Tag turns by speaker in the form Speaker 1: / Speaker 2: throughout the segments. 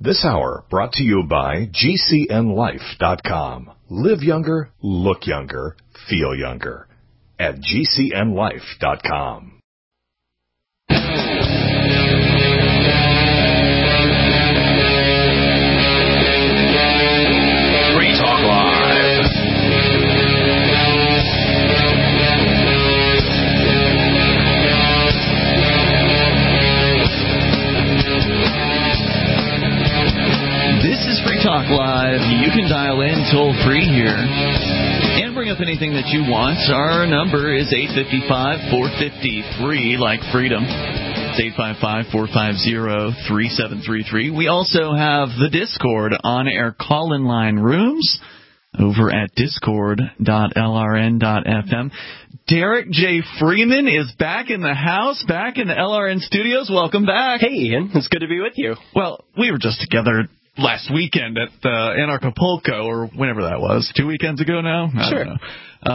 Speaker 1: This hour brought to you by GCNLife.com. Live younger, look younger, feel younger at GCNLife.com. Free Talk Live.
Speaker 2: This is Free Talk Live. You can dial in toll-free here and bring up anything that you want. Our number is 855-450-FREE, like freedom. It's 855-450-3733. We also have the Discord on-air call-in line rooms over at discord.lrn.fm. Derek J. Freeman is back in the house, back in the LRN studios. Welcome back.
Speaker 3: Hey, Ian. It's good to be with you.
Speaker 2: Well, we were just together last weekend at Anarchapulco, or whenever that was. 2 weekends ago now? I don't know.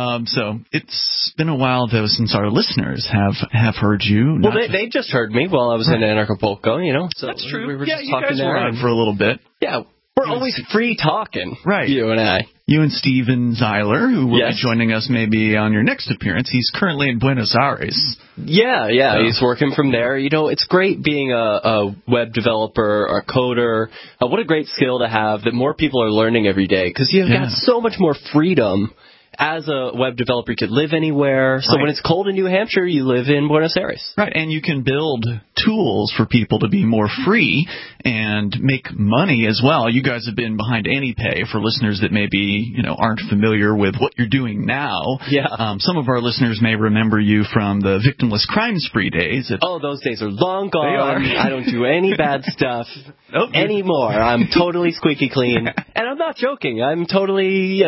Speaker 2: So it's been a while, though, since our listeners have heard you.
Speaker 3: Well, they just heard me while I was in Anarchapulco, you know. So
Speaker 2: that's true.
Speaker 3: We were
Speaker 2: just
Speaker 3: you
Speaker 2: talking
Speaker 3: guys were
Speaker 2: on for a little bit.
Speaker 3: Yeah, we're always free talking,
Speaker 2: right?
Speaker 3: You and I.
Speaker 2: You and Steven Zeiler, who will be joining us maybe on your next appearance. He's currently in Buenos Aires.
Speaker 3: Yeah, he's working from there. You know, it's great being a web developer or a coder. What a great skill to have that more people are learning every day, because you've got so much more freedom. As a web developer, you could live anywhere. So when it's cold in New Hampshire, you live in Buenos Aires.
Speaker 2: Right, and you can build tools for people to be more free and make money as well. You guys have been behind AnyPay for listeners that maybe, aren't familiar with what you're doing now.
Speaker 3: Yeah.
Speaker 2: Some of our listeners may remember you from the Victimless Crime Spree days.
Speaker 3: Those days are long gone.
Speaker 2: They are.
Speaker 3: I don't do any bad stuff anymore. I'm totally squeaky clean. And I'm not joking. I'm totally,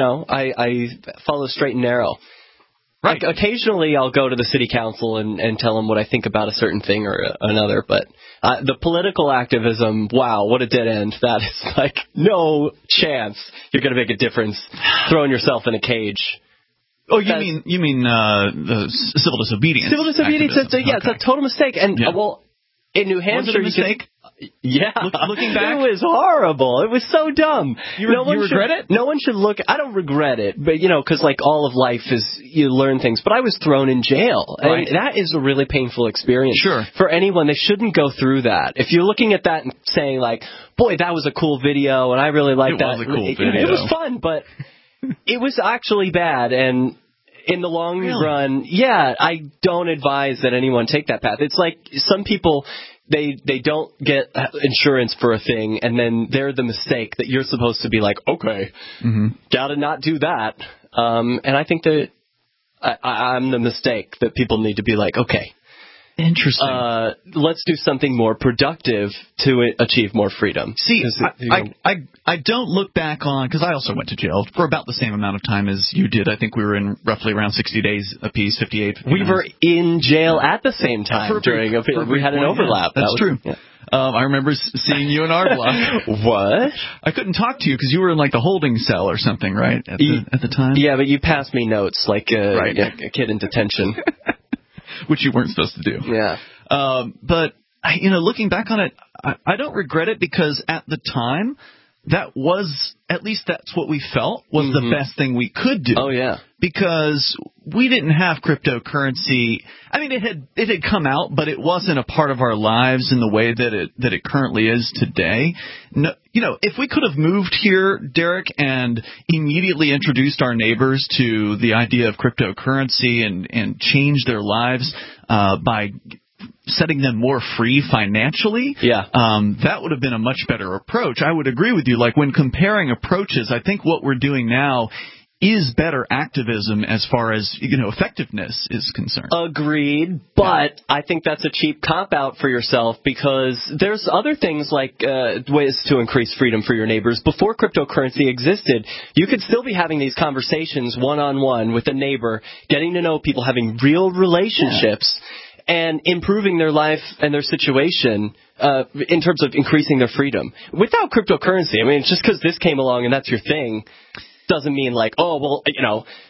Speaker 3: I follow straight and narrow.
Speaker 2: Right.
Speaker 3: Like, occasionally I'll go to the city council and tell them what I think about a certain thing or another, but the political activism, wow, what a dead end. That is like no chance you're going to make a difference throwing yourself in a cage.
Speaker 2: Oh, you mean the civil disobedience?
Speaker 3: Civil disobedience, it's a total mistake. And, in New Hampshire,
Speaker 2: was it a mistake? Looking back,
Speaker 3: it was horrible. It was so dumb.
Speaker 2: You regret it?
Speaker 3: No one should look. I don't regret it, but because like all of life is, you learn things. But I was thrown in jail,
Speaker 2: right.
Speaker 3: And that is a really painful experience.
Speaker 2: Sure.
Speaker 3: For anyone, they shouldn't go through that. If you're looking at that and saying like, "Boy, that was a cool video," and I really liked that.
Speaker 2: It was a cool video.
Speaker 3: It was fun, but it was actually bad. And in the long run, I don't advise that anyone take that path. It's like some people, they don't get insurance for a thing, and then they're the mistake that you're supposed to be like, okay, gotta not do that. And I think that I'm the mistake that people need to be like, okay.
Speaker 2: Interesting.
Speaker 3: Let's do something more productive to achieve more freedom.
Speaker 2: See, I don't look back on, because I also went to jail for about the same amount of time as you did. I think we were in roughly around 60 days apiece, 58.
Speaker 3: We were in jail at the same time we had an overlap.
Speaker 2: That's true. Yeah. I remember seeing you in our block.
Speaker 3: What?
Speaker 2: I couldn't talk to you because you were in like the holding cell or something, right? At the time.
Speaker 3: Yeah, but you passed me notes like a kid in detention.
Speaker 2: Which you weren't supposed to do.
Speaker 3: Yeah.
Speaker 2: But, looking back on it, I don't regret it, because at the time, that was, at least that's what we felt, was the best thing we could do.
Speaker 3: Oh, yeah.
Speaker 2: Because we didn't have cryptocurrency. I mean, it had come out, but it wasn't a part of our lives in the way that it currently is today. No, if we could have moved here, Derek, and immediately introduced our neighbors to the idea of cryptocurrency and changed their lives by setting them more free financially, that would have been a much better approach. I would agree with you. Like, when comparing approaches, I think what we're doing now is better activism as far as, effectiveness is concerned.
Speaker 3: Agreed, but I think that's a cheap cop-out for yourself, because there's other things like ways to increase freedom for your neighbors. Before cryptocurrency existed, you could still be having these conversations one-on-one with a neighbor, getting to know people, having real relationships, and improving their life and their situation in terms of increasing their freedom. Without cryptocurrency, I mean, just because this came along and that's your thing doesn't mean like, oh, well,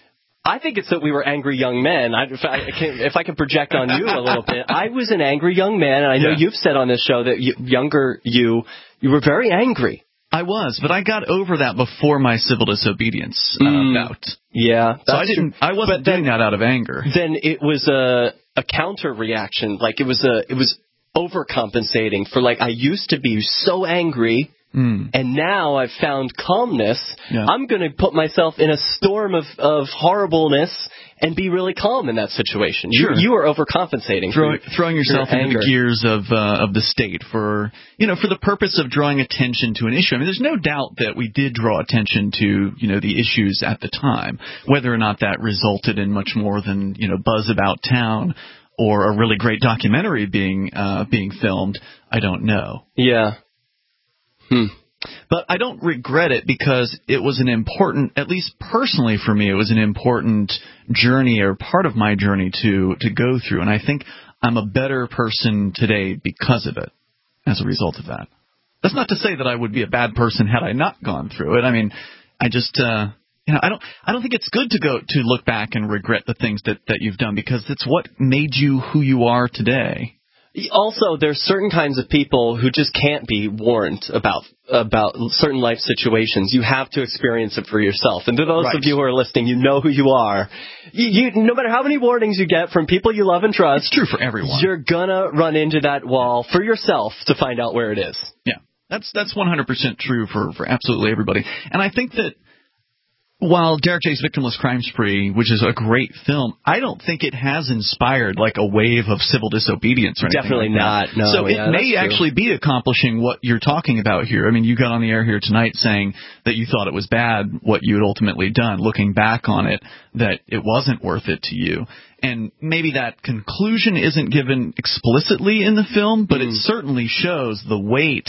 Speaker 3: I think it's that we were angry young men. If I can project on you a little bit, I was an angry young man, and I know you've said on this show that younger you were very angry.
Speaker 2: I was, but I got over that before my civil disobedience bout.
Speaker 3: Yeah,
Speaker 2: so I wasn't doing that out of anger.
Speaker 3: Then it was a counter reaction. Like it was overcompensating for, like, I used to be so angry. And now I've found calmness. Yeah. I'm going to put myself in a storm of horribleness and be really calm in that situation.
Speaker 2: Sure.
Speaker 3: You are overcompensating.
Speaker 2: Throwing yourself into the gears of the state for the purpose of drawing attention to an issue. I mean, there's no doubt that we did draw attention to, the issues at the time. Whether or not that resulted in much more than, buzz about town or a really great documentary being filmed, I don't know.
Speaker 3: Yeah.
Speaker 2: But I don't regret it because it was an important, at least personally for me, it was an important journey or part of my journey to go through. And I think I'm a better person today because of it, as a result of that. That's not to say that I would be a bad person had I not gone through it. I mean, I just, I don't think it's good to look back and regret the things that you've done, because it's what made you who you are today.
Speaker 3: Also, there's certain kinds of people who just can't be warned about certain life situations. You have to experience it for yourself. And to those of you who are listening, you know who you are. You no matter how many warnings you get from people you love and trust,
Speaker 2: it's true for everyone.
Speaker 3: You're gonna run into that wall for yourself to find out where it is.
Speaker 2: Yeah, that's 100% true for absolutely everybody. And I think that while Derek J's Victimless Crime Spree, which is a great film, I don't think it has inspired like a wave of civil disobedience or anything.
Speaker 3: Definitely
Speaker 2: like
Speaker 3: not. No,
Speaker 2: so it may actually be accomplishing what you're talking about here. I mean, you got on the air here tonight saying that you thought it was bad what you had ultimately done. Looking back on it, that it wasn't worth it to you. And maybe that conclusion isn't given explicitly in the film, but it certainly shows the weight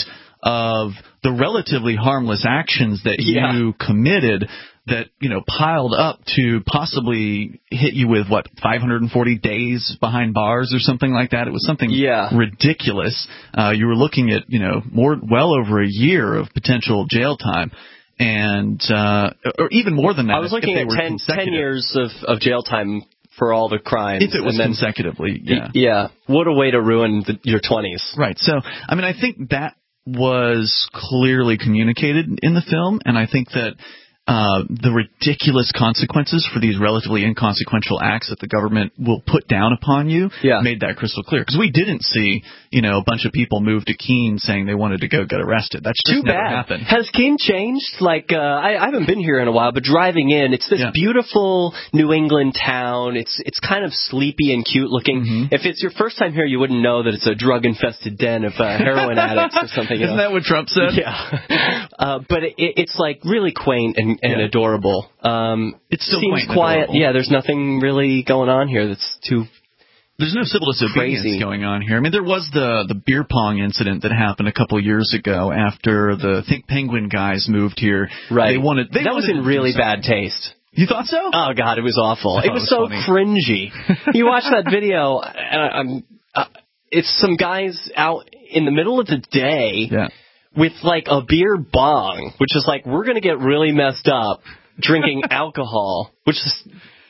Speaker 2: of the relatively harmless actions that you committed that, piled up to possibly hit you with, 540 days behind bars or something like that. It was something ridiculous. You were looking at, well over a year of potential jail time. And or even more than that.
Speaker 3: I was looking at 10 years of jail time for all the crimes.
Speaker 2: If it was consecutively,
Speaker 3: Yeah. What a way to ruin your 20s.
Speaker 2: Right. So, I mean, I think that was clearly communicated in the film, and I think that the ridiculous consequences for these relatively inconsequential acts that the government will put down upon you made that crystal clear. Because we didn't see, a bunch of people move to Keene saying they wanted to go get arrested. That's just
Speaker 3: too bad.
Speaker 2: Never happened.
Speaker 3: Has Keene changed? Like, I haven't been here in a while, but driving in, it's this beautiful New England town. It's kind of sleepy and cute looking. If it's your first time here, you wouldn't know that it's a drug-infested den of heroin addicts or something.
Speaker 2: Isn't that what Trump said?
Speaker 3: Yeah. But it's like really quaint and adorable.
Speaker 2: It's still
Speaker 3: seems
Speaker 2: quaint and
Speaker 3: quiet.
Speaker 2: adorable.
Speaker 3: Yeah, there's nothing really going on here that's too.
Speaker 2: There's no civil disobedience going on here. I mean, there was the beer pong incident that happened a couple of years ago after the Think Penguin guys moved here.
Speaker 3: Right.
Speaker 2: That
Speaker 3: was in really bad taste.
Speaker 2: You thought so?
Speaker 3: Oh, God, it was awful. It was so cringy. You watch that video, and it's some guys out in the middle of the day with, like, a beer bong, which is like, we're going to get really messed up drinking alcohol, which is...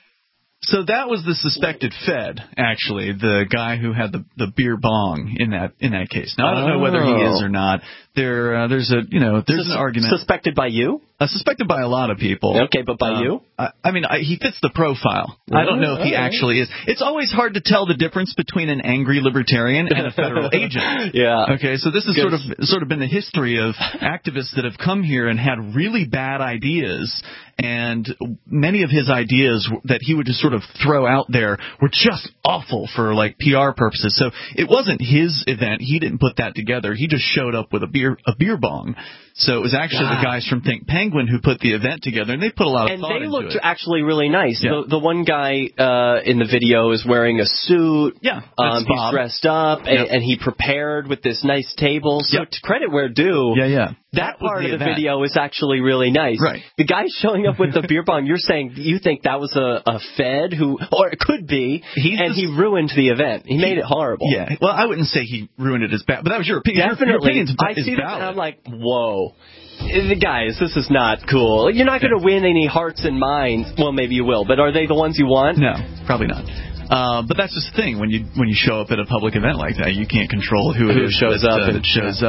Speaker 2: So that was the suspected Fed, actually, the guy who had the beer bong in that case. Now, I don't know whether he is or not. There's an argument.
Speaker 3: Suspected by you?
Speaker 2: Suspected by a lot of people.
Speaker 3: Okay, but by you?
Speaker 2: He fits the profile. I don't know if he actually is. It's always hard to tell the difference between an angry libertarian and a federal agent.
Speaker 3: Yeah.
Speaker 2: Okay, so this is sort of been the history of activists that have come here and had really bad ideas, and many of his ideas that he would just sort of throw out there were just awful for like PR purposes. So it wasn't his event. He didn't put that together. He just showed up with a beer bong. So it was actually the guys from Think Penguin who put the event together, and they put a lot of thought into it.
Speaker 3: And they looked actually really nice.
Speaker 2: Yeah.
Speaker 3: The one guy in the video is wearing a suit.
Speaker 2: Yeah,
Speaker 3: he's dressed up, and he prepared with this nice table. So to credit where due, that part of the video is actually really nice.
Speaker 2: Right.
Speaker 3: The guy showing up with the beer bong, you're saying you think that was a Fed or it could be, he ruined the event. He made it horrible.
Speaker 2: Yeah. Well, I wouldn't say he ruined it as bad, but that was your opinion.
Speaker 3: Definitely.
Speaker 2: Your
Speaker 3: I see that and I'm like, whoa. guys, this is not cool. You're not going to win any hearts and minds. Well, maybe you will, but are they the ones you want?
Speaker 2: No, probably not. But that's just the thing. When you show up at a public event like that, you can't control who shows up and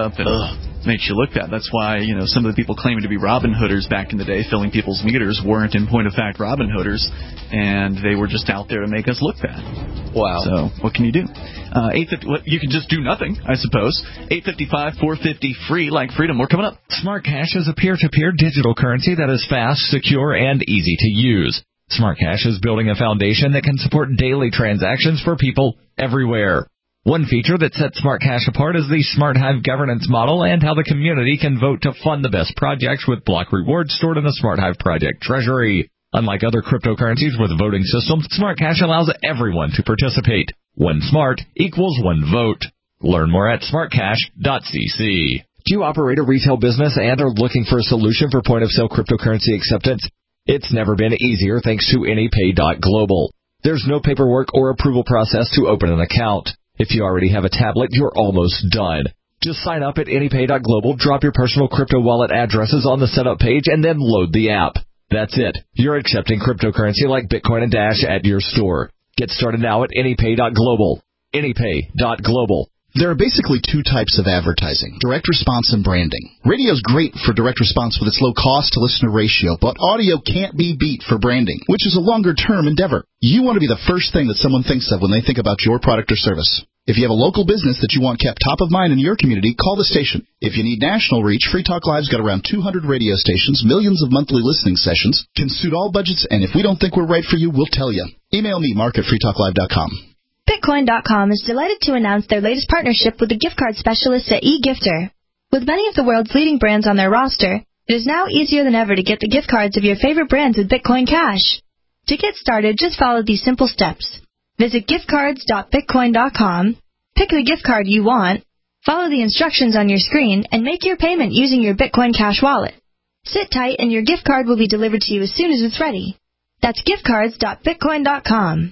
Speaker 2: makes you look bad. That's why some of the people claiming to be Robin Hooders back in the day, filling people's meters, weren't in point of fact Robin Hooders, and they were just out there to make us look bad.
Speaker 3: Wow.
Speaker 2: So what can you do? 850. You can just do nothing, I suppose. 855-450 free, like freedom. We're coming up.
Speaker 4: Smart Cash is a peer-to-peer digital currency that is fast, secure, and easy to use. Smart Cash is building a foundation that can support daily transactions for people everywhere. One feature that sets Smart Cash apart is the Smart Hive governance model and how the community can vote to fund the best projects with block rewards stored in the Smart Hive project treasury. Unlike other cryptocurrencies with voting systems, Smart Cash allows everyone to participate. One smart equals one vote. Learn more at smartcash.cc. Do you operate a retail business and are looking for a solution for point-of-sale cryptocurrency acceptance? It's never been easier thanks to AnyPay.global. There's no paperwork or approval process to open an account. If you already have a tablet, you're almost done. Just sign up at AnyPay.global, drop your personal crypto wallet addresses on the setup page, and then load the app. That's it. You're accepting cryptocurrency like Bitcoin and Dash at your store. Get started now at AnyPay.global. AnyPay.global.
Speaker 5: There are basically two types of advertising, direct response and branding. Radio's great for direct response with its low cost to listener ratio, but audio can't be beat for branding, which is a longer-term endeavor. You want to be the first thing that someone thinks of when they think about your product or service. If you have a local business that you want kept top of mind in your community, call the station. If you need national reach, Free Talk Live's got around 200 radio stations, millions of monthly listening sessions, can suit all budgets, and if we don't think we're right for you, we'll tell you. Email me, mark@freetalklive.com.
Speaker 6: Bitcoin.com is delighted to announce their latest partnership with the gift card specialists at eGifter. With many of the world's leading brands on their roster, it is now easier than ever to get the gift cards of your favorite brands with Bitcoin Cash. To get started, just follow these simple steps. Visit giftcards.bitcoin.com, pick the gift card you want, follow the instructions on your screen, and make your payment using your Bitcoin Cash wallet. Sit tight and your gift card will be delivered to you as soon as it's ready. That's giftcards.bitcoin.com.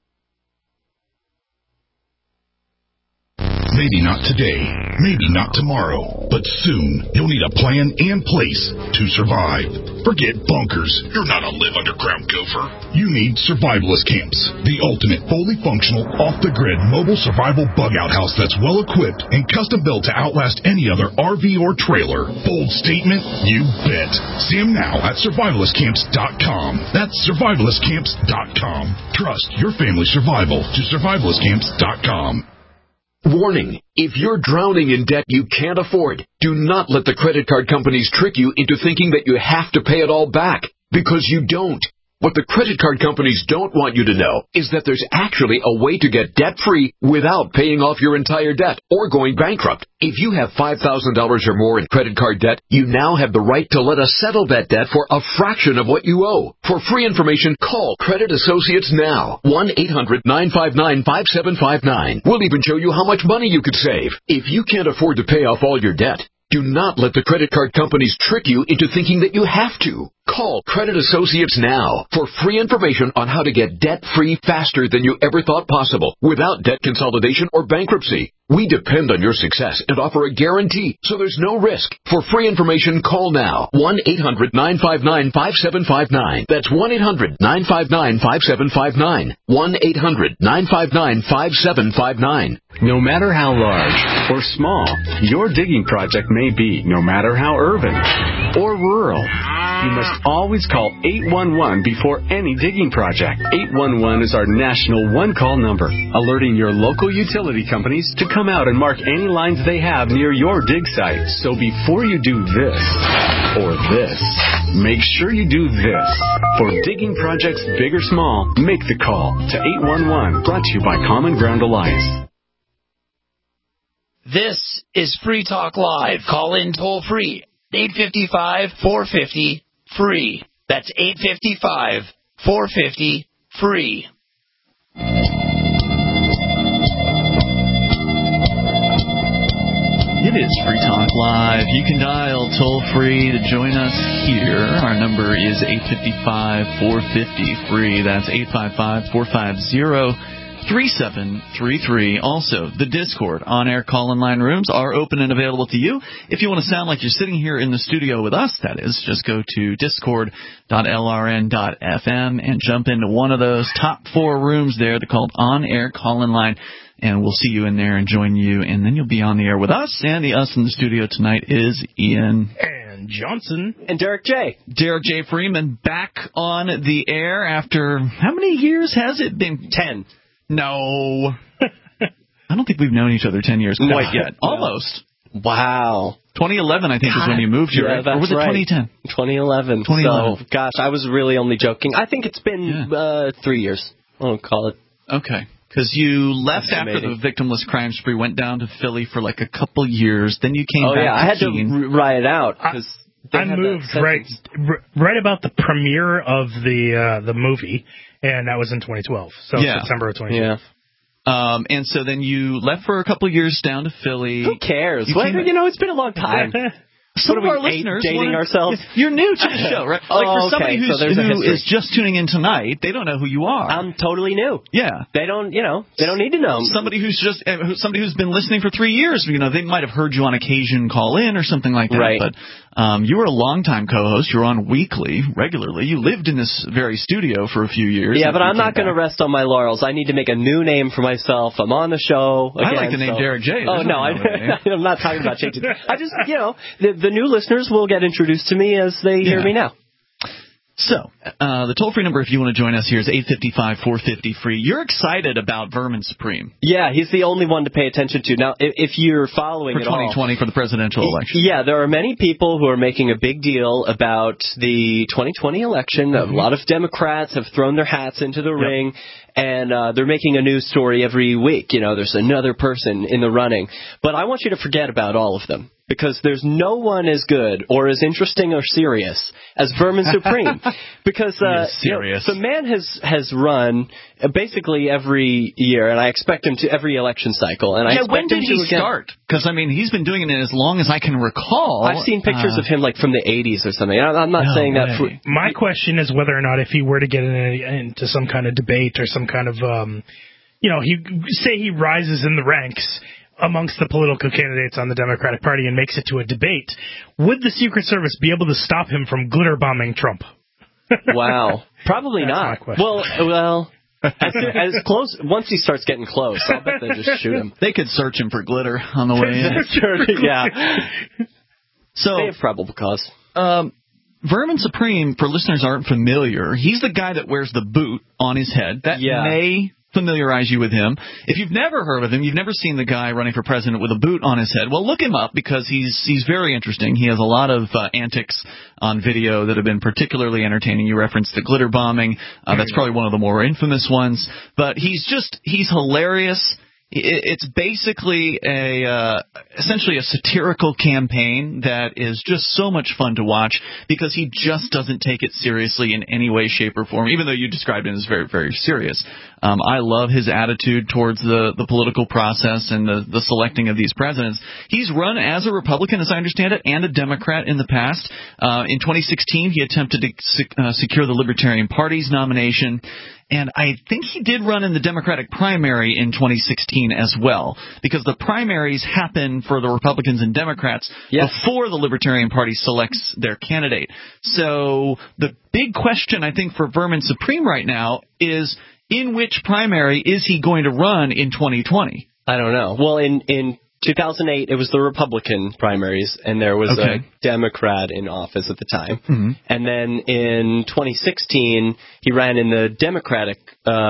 Speaker 7: Maybe not today, maybe not tomorrow, but soon you'll need a plan and place to survive. Forget bunkers. You're not a live underground gopher. You need survivalist camps, the ultimate fully functional, off-the-grid mobile survival bug-out house that's well-equipped and custom-built to outlast any other RV or trailer. Bold statement? You bet. See them now at survivalistcamps.com. That's survivalistcamps.com. Trust your family's survival to survivalistcamps.com.
Speaker 8: Warning, if you're drowning in debt you can't afford, do not let the credit card companies trick you into thinking that you have to pay it all back, because you don't. What the credit card companies don't want you to know is that there's actually a way to get debt-free without paying off your entire debt or going bankrupt. If you have $5,000 or more in credit card debt, you now have the right to let us settle that debt for a fraction of what you owe. For free information, call Credit Associates now. 1-800-959-5759. We'll even show you how much money you could save. If you can't afford to pay off all your debt, do not let the credit card companies trick you into thinking that you have to. Call Credit Associates now for free information on how to get debt-free faster than you ever thought possible without debt consolidation or bankruptcy. We depend on your success and offer a guarantee, so there's no risk. For free information, call now. 1-800-959-5759. That's 1-800-959-5759. 1-800-959-5759.
Speaker 9: No matter how large or small your digging project may be, no matter how urban or rural, you must always call 811 before any digging project. 811 is our national one-call number, alerting your local utility companies to come out and mark any lines they have near your dig site. So before you do this or this, make sure you do this. For digging projects big or small, make the call to 811. Brought to you by Common Ground Alliance.
Speaker 10: This is Free Talk Live. Call in toll free. 855-450-FREE. That's 855-450-FREE.
Speaker 2: It is Free Talk Live. You can dial toll-free to join us here. Our number is 855-450-FREE. That's 855-450-FREE. 3733. Also, the Discord on-air call-in line rooms are open and available to you. If you want to sound like you're sitting here in the studio with us, that is, just go to discord.lrn.fm and jump into one of those top 4 rooms there. They're called on-air call-in line, and we'll see you in there and join you, and then you'll be on the air with us. And the us in the studio tonight is Ian.
Speaker 11: And Johnson.
Speaker 3: And Derek J.
Speaker 2: Derek J. Freeman back on the air after, how many years has it been?
Speaker 3: 10.
Speaker 2: No. I don't think we've known each other 10 years quite yet. Almost.
Speaker 3: Wow.
Speaker 2: 2011, I think, is when you moved here, right? Or was it 2010?
Speaker 3: 2011. So, gosh, I was really only joking. I think it's been 3 years. I'll call it.
Speaker 2: Okay. Because you left after the victimless crime spree, went down to Philly for like a couple years, then you came back to
Speaker 3: I had to ride out.
Speaker 11: I moved right about the premiere of the movie, and that was in 2012, so September of 2012.
Speaker 2: Yeah. And so then you left for a couple years down to Philly.
Speaker 3: Who cares? It's been a long time.
Speaker 2: Some of our listeners
Speaker 3: dating ourselves.
Speaker 2: You're new to the show, right? For somebody who is just tuning in tonight, they don't know who you are.
Speaker 3: I'm totally new.
Speaker 2: Yeah.
Speaker 3: They don't need to know.
Speaker 2: Somebody who's been listening for 3 years, they might have heard you on occasion call in or something like that.
Speaker 3: Right.
Speaker 2: But you were a longtime co-host. You were on weekly, regularly. You lived in this very studio for a few years.
Speaker 3: Yeah, but I'm not going to rest on my laurels. I need to make a new name for myself. I'm on the show again.
Speaker 2: I like the name Derek J.
Speaker 3: I'm not talking about changing. I just, the new listeners will get introduced to me as they hear me now.
Speaker 2: So, the toll-free number if you want to join us here is 855-450-FREE. You're excited about Vermin Supreme.
Speaker 3: Yeah, he's the only one to pay attention to. Now, if you're following
Speaker 2: it all... For 2020, for the presidential election.
Speaker 3: Yeah, there are many people who are making a big deal about the 2020 election. Mm-hmm. A lot of Democrats have thrown their hats into the ring, and they're making a news story every week. There's another person in the running. But I want you to forget about all of them, because there's no one as good or as interesting or serious as Vermin Supreme. Because the man has run basically every year, and I expect him to every election cycle. And
Speaker 2: when did he start? Because, he's been doing it as long as I can recall.
Speaker 3: I've seen pictures of him from the 80s or something. I'm not saying that.
Speaker 11: My question is whether or not if he were to get into some kind of debate or some kind of, he rises in the ranks amongst the political candidates on the Democratic Party and makes it to a debate, would the Secret Service be able to stop him from glitter bombing Trump?
Speaker 3: Wow. Probably not. Well, as close, once he starts getting close, I'll bet they just shoot him.
Speaker 2: They could search him for glitter on the way in.
Speaker 3: Yeah. So they have probable cause.
Speaker 2: Vermin Supreme, for listeners who aren't familiar, he's the guy that wears the boot on his head. That may familiarize you with him. If you've never heard of him, you've never seen the guy running for president with a boot on his head, well, look him up, because he's very interesting. He has a lot of antics on video that have been particularly entertaining. You referenced the glitter bombing. That's probably one of the more infamous ones. But he's hilarious. It's basically essentially a satirical campaign that is just so much fun to watch, because he just doesn't take it seriously in any way, shape, or form, even though you described him as very, very serious. I love his attitude towards the political process and the selecting of these presidents. He's run as a Republican, as I understand it, and a Democrat in the past. In 2016, he attempted to secure the Libertarian Party's nomination. And I think he did run in the Democratic primary in 2016 as well, because the primaries happen for the Republicans and Democrats before the Libertarian Party selects their candidate. So the big question, I think, for Vermin Supreme right now is, in which primary is he going to run in 2020?
Speaker 3: I don't know. Well, in 2008, it was the Republican primaries, and there was a Democrat in office at the time. Mm-hmm. And then in 2016, he ran in the Democratic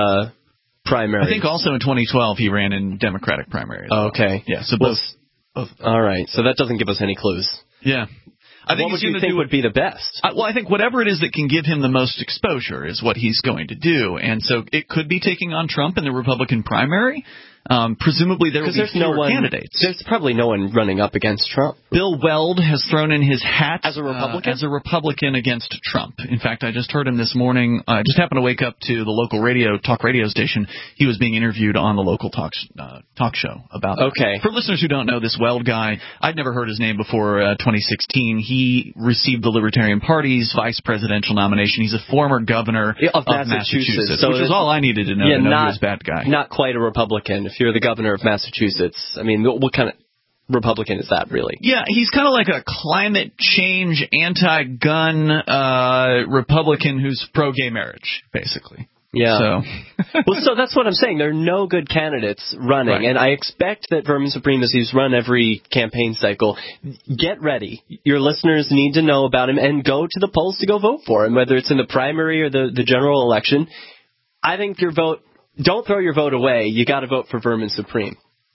Speaker 3: primary.
Speaker 2: I think also in 2012 he ran in Democratic primary.
Speaker 3: Okay.
Speaker 2: Yeah, so both.
Speaker 3: All right, so that doesn't give us any clues.
Speaker 2: Yeah. I think
Speaker 3: what would you think would be the best?
Speaker 2: Well, I think whatever it is that can give him the most exposure is what he's going to do. And so it could be taking on Trump in the Republican primary. Presumably there will be fewer candidates.
Speaker 3: There's probably no one running up against Trump.
Speaker 2: Bill Weld has thrown in his hat
Speaker 3: as a Republican?
Speaker 2: As a Republican against Trump. In fact, I just heard him this morning. I just happened to wake up to the local talk radio station. He was being interviewed on the local talk show about that.
Speaker 3: Okay.
Speaker 2: For listeners who don't know, this Weld guy, I'd never heard his name before 2016. He received the Libertarian Party's vice presidential nomination. He's a former governor of Massachusetts,
Speaker 3: so
Speaker 2: which is all I needed to know to know he was a bad guy.
Speaker 3: Not quite a Republican. If you're the governor of Massachusetts, I mean, what kind of Republican is that, really?
Speaker 2: Yeah, he's kind of like a climate change, anti-gun Republican who's pro-gay marriage, basically.
Speaker 3: Yeah. So that's what I'm saying. There are no good candidates running, right. And I expect that Vermin Supreme, as he's run every campaign cycle, get ready. Your listeners need to know about him and go to the polls to go vote for him, whether it's in the primary or the general election. I think don't throw your vote away. You got to vote for Vermin Supreme.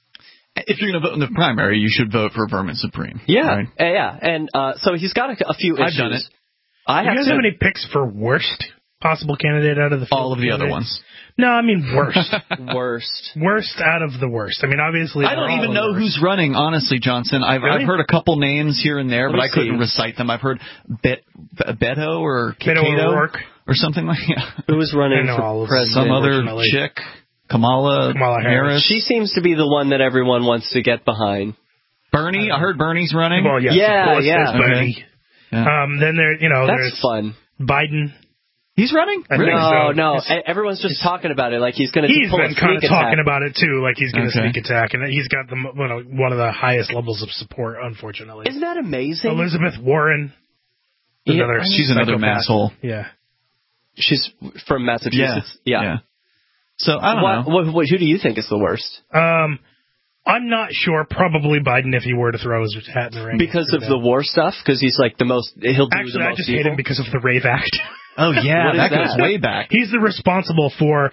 Speaker 2: If you're going to vote in the primary, you should vote for Vermin Supreme.
Speaker 3: Yeah,
Speaker 2: right?
Speaker 3: Yeah. And so he's got a few issues.
Speaker 2: I've done it.
Speaker 11: Do you guys have any picks for worst possible candidate out of the field?
Speaker 2: All of the other ones.
Speaker 11: No, I mean worst.
Speaker 3: Worst
Speaker 11: out of the worst. I mean, obviously.
Speaker 2: I don't even know who's running, honestly, Johnson. I've heard a couple names here and there, but I couldn't recite them. I've heard Beto or Cato or something like that.
Speaker 3: Who was running for president?
Speaker 2: Some other chick. Kamala Harris.
Speaker 3: She seems to be the one that everyone wants to get behind.
Speaker 2: Bernie? I heard Bernie's running.
Speaker 11: Well, yes,
Speaker 3: yeah.
Speaker 11: Bernie.
Speaker 2: Okay. Yeah.
Speaker 11: Then
Speaker 3: that's
Speaker 11: there's
Speaker 3: fun.
Speaker 11: Biden.
Speaker 2: He's running?
Speaker 3: No. Everyone's just talking about it like he's going to pull a sneak attack.
Speaker 11: He's been kind of talking about it, too, like he's going to sneak attack. And he's got one of the highest levels of support, unfortunately.
Speaker 3: Isn't that amazing?
Speaker 11: Elizabeth Warren.
Speaker 2: She's another asshole.
Speaker 11: Yeah.
Speaker 3: She's from Massachusetts? Yeah.
Speaker 2: So, I don't know.
Speaker 3: Who do you think is the worst?
Speaker 11: I'm not sure. Probably Biden if he were to throw his hat in the ring.
Speaker 3: Because of the war stuff? Because he's like he'll do the most
Speaker 11: Actually, I just hate him because of the Rave Act.
Speaker 2: Oh, yeah, that goes way back.
Speaker 11: He's the responsible for,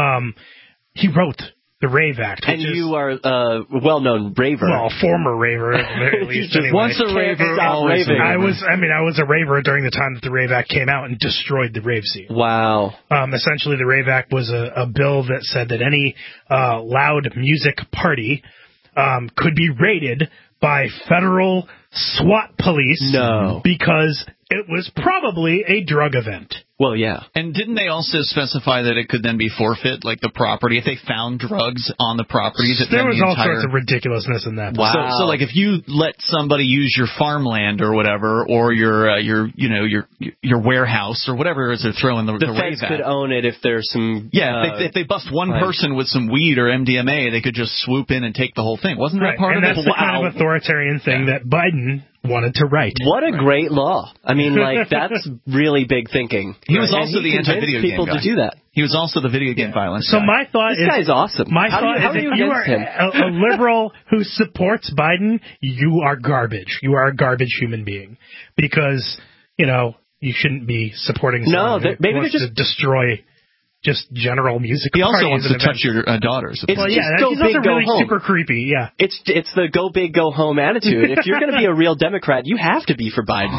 Speaker 11: he wrote the Rave Act.
Speaker 3: And you are a well-known raver.
Speaker 11: Well, former raver, at least. Anyway.
Speaker 2: Once a raver, always a raver.
Speaker 11: I was a raver during the time that the Rave Act came out and destroyed the rave scene.
Speaker 3: Wow.
Speaker 11: Essentially, the Rave Act was a bill that said that any loud music party could be raided by federal SWAT police because it was probably a drug event.
Speaker 3: Well, yeah.
Speaker 2: And didn't they also specify that it could then be forfeit, like the property, if they found drugs on the property?
Speaker 11: There was all sorts of ridiculousness in that.
Speaker 2: Wow. So like if you let somebody use your farmland or whatever, or your warehouse or whatever it is they're throwing the
Speaker 3: feds could own it if there's some...
Speaker 2: Yeah, if they bust one person with some weed or MDMA, they could just swoop in and take the whole thing. Wasn't that part of it?
Speaker 11: And that's the kind of authoritarian thing that Biden wanted to write.
Speaker 3: What a great law. I mean, that's really big thinking.
Speaker 2: He was also the anti-video game guy.
Speaker 3: To do that.
Speaker 2: He was also the video game violence
Speaker 11: guy.
Speaker 2: So
Speaker 11: my thought
Speaker 3: this guy's awesome.
Speaker 11: My thought is if you are a liberal who supports Biden, you are garbage. You are a garbage human being. Because, you shouldn't be supporting someone who wants to destroy just general music.
Speaker 2: He also wants to touch your daughters.
Speaker 3: He's also really
Speaker 11: super creepy. Yeah,
Speaker 3: it's the go big, go home attitude. If you're going to be a real Democrat, you have to be for Biden.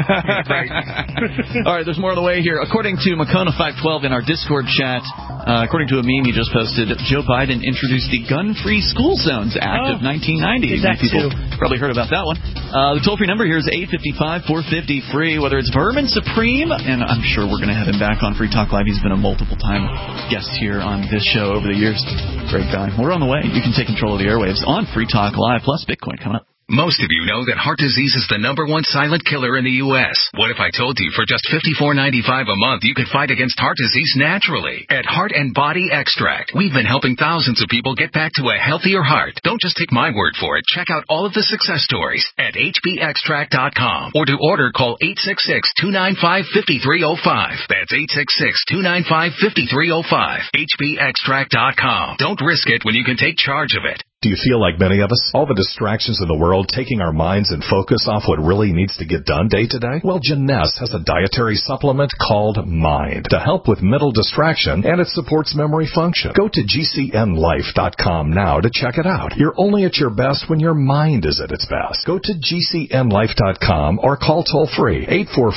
Speaker 11: Right.
Speaker 2: All right, there's more on the way here. According to Makona 512 in our Discord chat, according to a meme he just posted, Joe Biden introduced the Gun-Free School Zones Act of 1990. People probably heard about that one. The toll-free number here is 855-450-FREE. Whether it's Vermin Supreme, and I'm sure we're going to have him back on Free Talk Live. He's been a multiple time guest here on this show over the years. Great guy. We're on the way. You can take control of the airwaves on Free Talk Live, plus Bitcoin coming up.
Speaker 12: Most of you know that heart disease is the #1 silent killer in the U.S. What if I told you for just $54.95 a month you could fight against heart disease naturally? At Heart and Body Extract, we've been helping thousands of people get back to a healthier heart. Don't just take my word for it. Check out all of the success stories at hbextract.com. Or to order, call 866-295-5305. That's 866-295-5305. hbextract.com. Don't risk it when you can take charge of it.
Speaker 1: Do you feel like many of us? All the distractions in the world taking our minds and focus off what really needs to get done day to day? Well, Jeunesse has a dietary supplement called Mind to help with mental distraction, and it supports memory function. Go to GCNlife.com now to check it out. You're only at your best when your mind is at its best. Go to GCNlife.com or call toll-free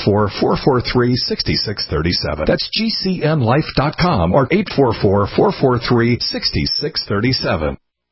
Speaker 1: 844-443-6637. That's GCNlife.com or 844-443-6637.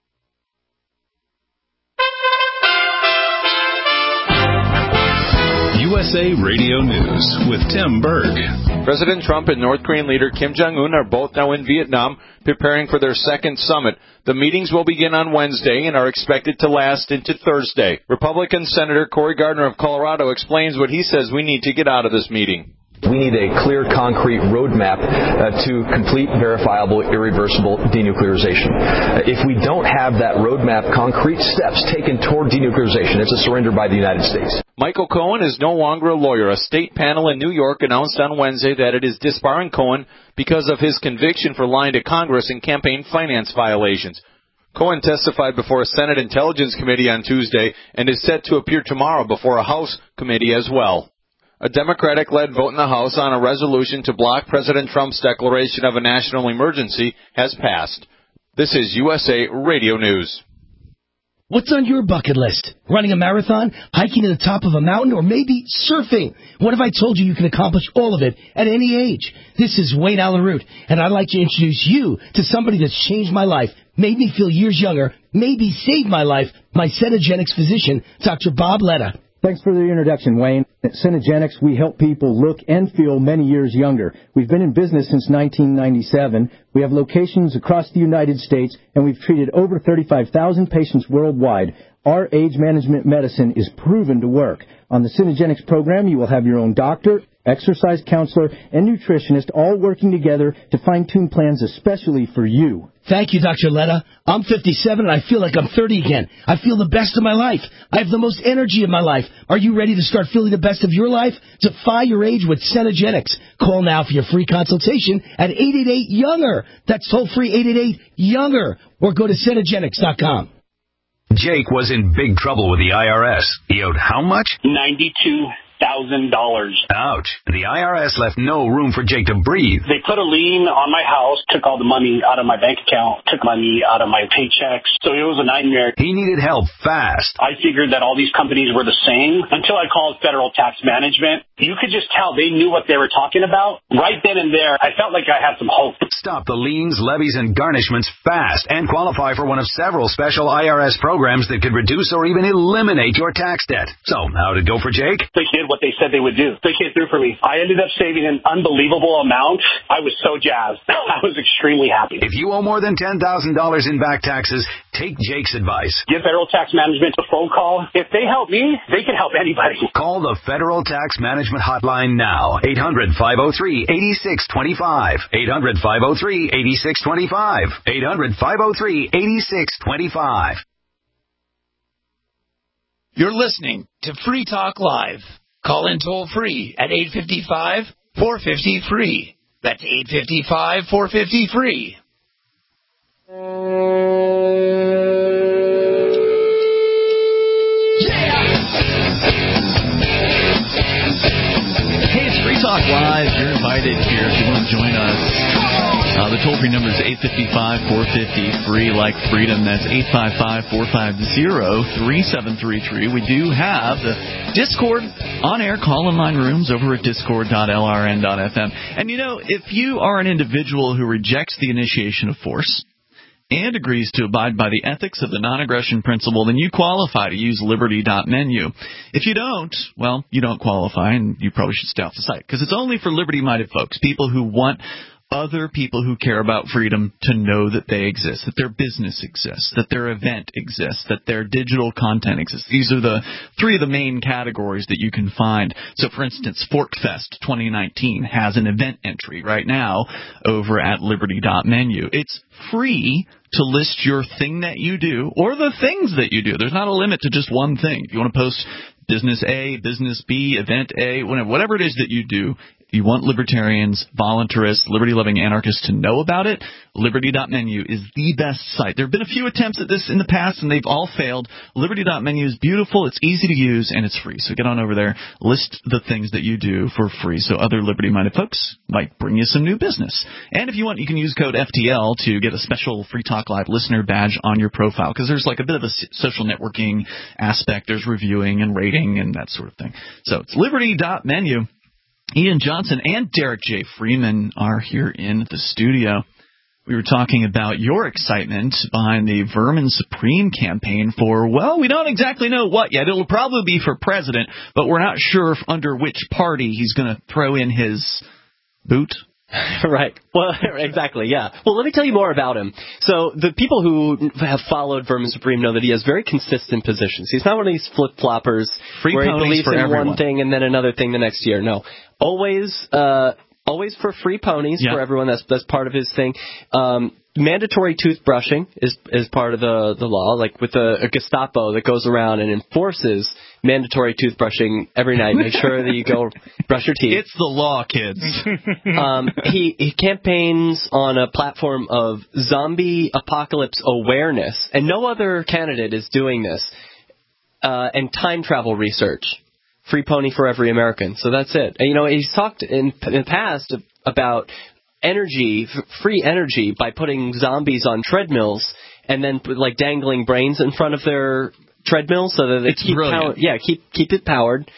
Speaker 13: USA Radio News with Tim Berg.
Speaker 14: President Trump and North Korean leader Kim Jong-un are both now in Vietnam preparing for their second summit. The meetings will begin on Wednesday and are expected to last into Thursday. Republican Senator Cory Gardner of Colorado explains what he says we need to get out of this meeting.
Speaker 15: We need a clear, concrete roadmap to complete, verifiable, irreversible denuclearization. If we don't have that roadmap, concrete steps taken toward denuclearization, it's a surrender by the United States.
Speaker 14: Michael Cohen is no longer a lawyer. A state panel in New York announced on Wednesday that it is disbarring Cohen because of his conviction for lying to Congress in campaign finance violations. Cohen testified before a Senate Intelligence Committee on Tuesday and is set to appear tomorrow before a House committee as well. A Democratic-led vote in the House on a resolution to block President Trump's declaration of a national emergency has passed. This is USA Radio News.
Speaker 16: What's on your bucket list? Running a marathon, hiking to the top of a mountain, or maybe surfing? What if I told you can accomplish all of it at any age? This is Wayne Allen Root, and I'd like to introduce you to somebody that's changed my life, made me feel years younger, maybe saved my life, my Cenegenics physician, Dr. Bob Letta.
Speaker 17: Thanks for the introduction, Wayne. At Cenegenics, we help people look and feel many years younger. We've been in business since 1997. We have locations across the United States, and we've treated over 35,000 patients worldwide. Our age management medicine is proven to work. On the Cenegenics program, you will have your own doctor, exercise counselor, and nutritionist all working together to fine-tune plans especially for you.
Speaker 16: Thank you, Dr. Letta. I'm 57 and I feel like I'm 30 again. I feel the best of my life. I have the most energy of my life. Are you ready to start feeling the best of your life? Defy your age with Cenegenics. Call now for your free consultation at 888-YOUNGER. That's toll-free 888-YOUNGER. Or go to Cenegenics.com.
Speaker 18: Jake was in big trouble with the IRS. He owed how much?
Speaker 19: $92,000.
Speaker 18: Ouch. The IRS left no room for Jake to breathe.
Speaker 19: They put a lien on my house, took all the money out of my bank account, took money out of my paychecks. So it was a nightmare.
Speaker 18: He needed help fast.
Speaker 19: I figured that all these companies were the same until I called Federal Tax Management. You could just tell they knew what they were talking about. Right then and there, I felt like I had some hope.
Speaker 18: Stop the liens, levies, and garnishments fast and qualify for one of several special IRS programs that could reduce or even eliminate your tax debt. So, how'd it go for Jake?
Speaker 19: They did what they said they would do. They came through for me. I ended up saving an unbelievable amount. I was so jazzed. I was extremely happy.
Speaker 18: If you owe more than $10,000 in back taxes, take Jake's advice.
Speaker 19: Give Federal Tax Management a phone call. If they help me, they can help anybody.
Speaker 18: Call the Federal Tax Management Hotline now. 800-503-8625. 800-503-8625. 800-503-8625.
Speaker 10: You're listening to Free Talk Live. Call in toll free at 855-450-FREE. That's 855-450-FREE.
Speaker 2: Hey, it's Free Talk Live. You're invited here if you want to join us. The toll-free number is 855-450-FREE, like freedom. That's 855-450-3733. We do have the Discord on-air call-in line rooms over at discord.lrn.fm. And, you know, if you are an individual who rejects the initiation of force and agrees to abide by the ethics of the non-aggression principle, then you qualify to use liberty.menu. If you don't, well, you don't qualify, and you probably should stay off the site, because it's only for liberty-minded folks, people who want other people who care about freedom to know that they exist, that their business exists, that their event exists, that their digital content exists. These are the three of the main categories that you can find. So, for instance, ForkFest 2019 has an event entry right now over at liberty.menu. It's free to list your thing that you do or the things that you do. There's not a limit to just one thing. If you want to post business A, business B, event A, whatever it is that you do, you want libertarians, voluntarists, liberty-loving anarchists to know about it, liberty.menu is the best site. There have been a few attempts at this in the past, and they've all failed. Liberty.menu is beautiful, it's easy to use, and it's free. So get on over there, list the things that you do for free, so other liberty-minded folks might bring you some new business. And if you want, you can use code FTL to get a special Free Talk Live listener badge on your profile, because there's like a bit of a social networking aspect. There's reviewing and rating and that sort of thing. So it's liberty.menu. Ian Johnson and Derek J. Freeman are here in the studio. We were talking about your excitement behind the Vermin Supreme campaign for, well, we don't exactly know what yet. It'll probably be for president, but we're not sure under which party he's going to throw in his boot.
Speaker 3: Right. Well, exactly, yeah. Well, let me tell you more about him. So the people who have followed Vermin Supreme know that he has very consistent positions. He's not one of these flip-floppers where he believes in one thing and then another thing the next year. No. Always for free ponies for everyone. That's part of his thing. Mandatory toothbrushing is part of the law, like with a Gestapo that goes around and enforces mandatory toothbrushing every night. Make sure that you go brush your teeth.
Speaker 2: It's the law, kids.
Speaker 3: He campaigns on a platform of zombie apocalypse awareness, and no other candidate is doing this, and time travel research. Free pony for every American. So that's it. And, he's talked in the past about free energy by putting zombies on treadmills and then dangling brains in front of their treadmill so that they keep it powered.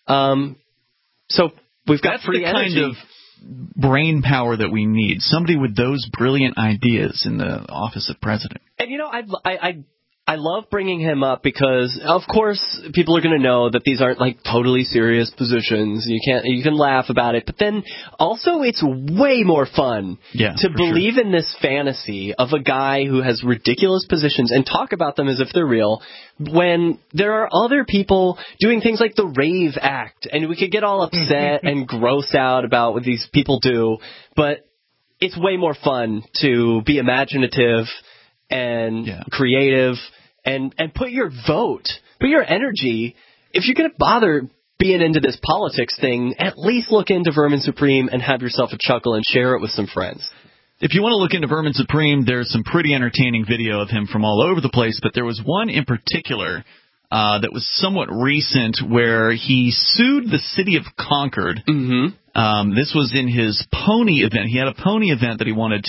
Speaker 3: So we've got free energy.
Speaker 2: Kind of brain power that we need. Somebody with those brilliant ideas in the office of president.
Speaker 3: And I love bringing him up because, of course, people are going to know that these aren't totally serious positions. You can laugh about it, but then also it's way more fun to believe in this fantasy of a guy who has ridiculous positions and talk about them as if they're real, when there are other people doing things like the Rave Act, and we could get all upset and gross out about what these people do, but it's way more fun to be imaginative and creative. And put your vote, put your energy. If you're going to bother being into this politics thing, at least look into Vermin Supreme and have yourself a chuckle and share it with some friends.
Speaker 2: If you want to look into Vermin Supreme, there's some pretty entertaining video of him from all over the place, but there was one in particular that was somewhat recent where he sued the city of Concord.
Speaker 3: Mm-hmm.
Speaker 2: This was in his pony event. He had a pony event that he wanted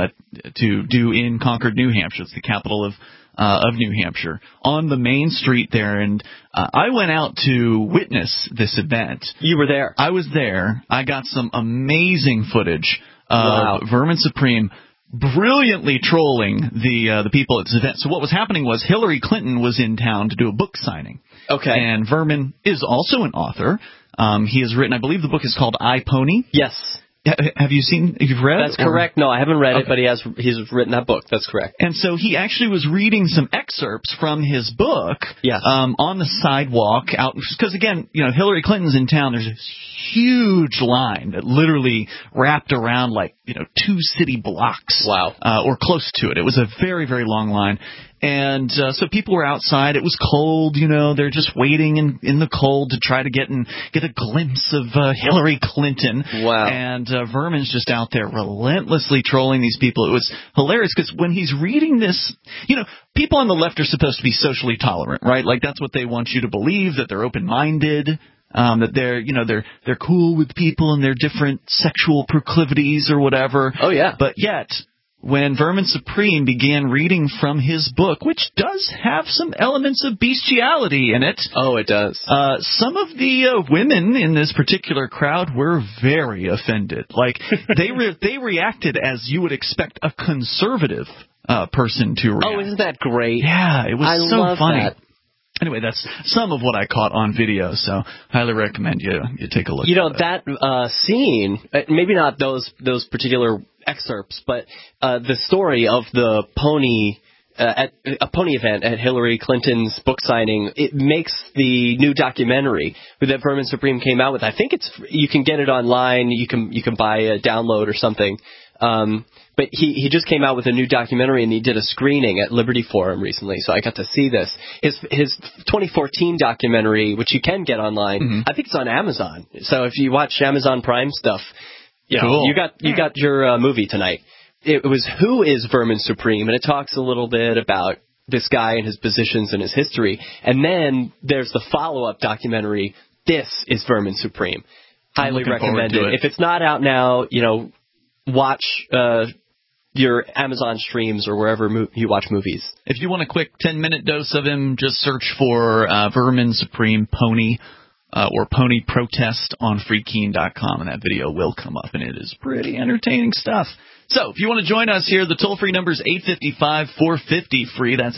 Speaker 2: to do in Concord, New Hampshire. It's the capital of New Hampshire, on the main street there, and I went out to witness this event.
Speaker 3: You were there?
Speaker 2: I was there. I got some amazing footage of Vermin Supreme brilliantly trolling the people at this event. So what was happening was Hillary Clinton was in town to do a book signing.
Speaker 3: Okay.
Speaker 2: And Vermin is also an author. He has written, I believe the book is called I, Pony.
Speaker 3: Yes.
Speaker 2: Have you you've read?
Speaker 3: That's correct. No, I haven't read it, but he's written that book. That's correct.
Speaker 2: And so he actually was reading some excerpts from his book on the sidewalk out, because again, Hillary Clinton's in town. There's this huge line that literally wrapped around 2 city blocks.
Speaker 3: Wow.
Speaker 2: Or close to it. It was a very, very long line. And so people were outside. It was cold, they're just waiting in the cold to try to get a glimpse of Hillary Clinton.
Speaker 3: Wow.
Speaker 2: And Vermin's just out there relentlessly trolling these people. It was hilarious because when he's reading this, people on the left are supposed to be socially tolerant, right? That's what they want you to believe, that they're open-minded, that they're cool with people and their different sexual proclivities or whatever.
Speaker 3: Oh, yeah.
Speaker 2: But yet, when Vermin Supreme began reading from his book, which does have some elements of bestiality in it.
Speaker 3: Oh, it does.
Speaker 2: Some of the women in this particular crowd were very offended. They reacted as you would expect a conservative person to react.
Speaker 3: Oh, isn't that great?
Speaker 2: Yeah, it was so funny.
Speaker 3: That.
Speaker 2: Anyway, that's some of what I caught on video, so highly recommend you take a look at
Speaker 3: that scene, maybe not those particular excerpts, but the story of the pony at a pony event at Hillary Clinton's book signing, it makes the new documentary that Vermin Supreme came out with. I think you can get it online. You can buy a download or something. But he just came out with a new documentary, and he did a screening at Liberty Forum recently, so I got to see this. His 2014 documentary, which you can get online, I think it's on Amazon. So if you watch Amazon Prime stuff,
Speaker 2: cool.
Speaker 3: you got your movie tonight. It was Who is Vermin Supreme, and it talks a little bit about this guy and his positions and his history. And then there's the follow-up documentary, This is Vermin Supreme. Highly recommend it. If it's not out now, watch your Amazon streams or wherever you watch movies.
Speaker 2: If you want a quick 10-minute dose of him, just search for Vermin Supreme Pony or Pony Protest on freekeen.com, and that video will come up, and it is pretty entertaining stuff. So if you want to join us here, the toll-free number is 855-450-FREE. That's